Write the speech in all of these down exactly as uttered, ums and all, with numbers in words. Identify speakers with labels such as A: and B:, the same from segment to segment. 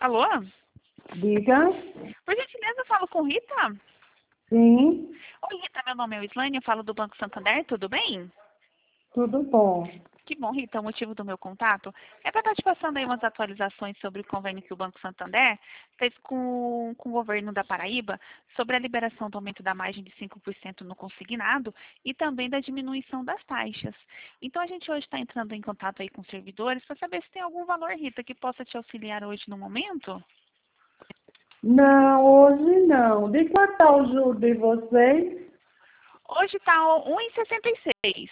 A: Alô?
B: Diga.
A: Por gentileza, eu falo com Rita?
B: Sim,
A: Oi, Rita, meu nome é Islane, eu falo do Banco Santander, tudo bem?
B: tudo bom.
A: Que bom, Rita, o motivo do meu contato é para estar te passando aí umas atualizações sobre o convênio que o Banco Santander fez com, com o governo da Paraíba sobre a liberação do aumento da margem de cinco por cento no consignado e também da diminuição das taxas. Então, a gente hoje está entrando em contato aí com os servidores para saber se tem algum valor, Rita, que possa te auxiliar hoje no momento.
B: Não, hoje não. De quanto está o juro de vocês?
A: Hoje está um e sessenta e seis.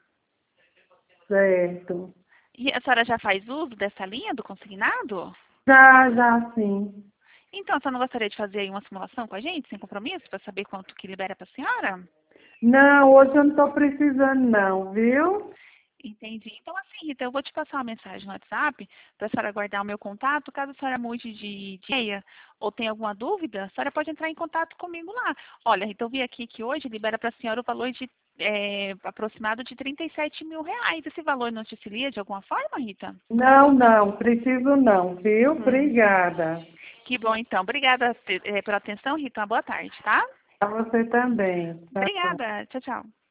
B: Certo.
A: E a senhora já faz uso dessa linha do consignado?
B: Já, já sim.
A: Então, a senhora não gostaria de fazer aí uma simulação com a gente, sem compromisso, para saber quanto que libera para a senhora?
B: Não, hoje eu não estou precisando não, viu?
A: Entendi. Então, assim, Rita, eu vou te passar uma mensagem no WhatsApp para a senhora guardar o meu contato. Caso a senhora mude de de ideia ou tenha alguma dúvida, a senhora pode entrar em contato comigo lá. Olha, Rita, eu vi aqui que hoje libera para a senhora o valor de é, aproximado de trinta e sete mil reais. Esse valor não te auxilia de alguma forma, Rita?
B: Não, não, preciso não, viu?
A: Hum.
B: Obrigada.
A: Que bom, então. Obrigada eh, pela atenção, Rita. Uma boa tarde, tá?
B: A você também. Tchau.
A: Obrigada. Tchau, tchau.